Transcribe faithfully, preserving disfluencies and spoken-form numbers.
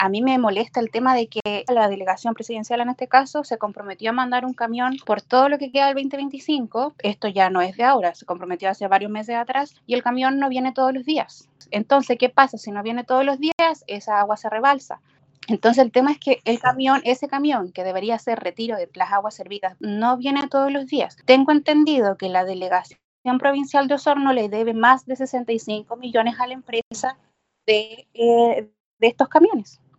a mí me molesta el tema de que la delegación presidencial en este caso se comprometió a mandar un camión por todo lo que queda del veinte veinticinco. Esto ya no es de ahora, se comprometió hace varios meses atrás y el camión no viene todos los días. Entonces, ¿qué pasa? Si no viene todos los días, esa agua se rebalsa. Entonces el tema es que el camión, ese camión que debería ser retiro de las aguas servidas, no viene todos los días. Tengo entendido que la delegación provincial de Osorno le debe más de sesenta y cinco millones a la empresa de, eh, de estos camiones.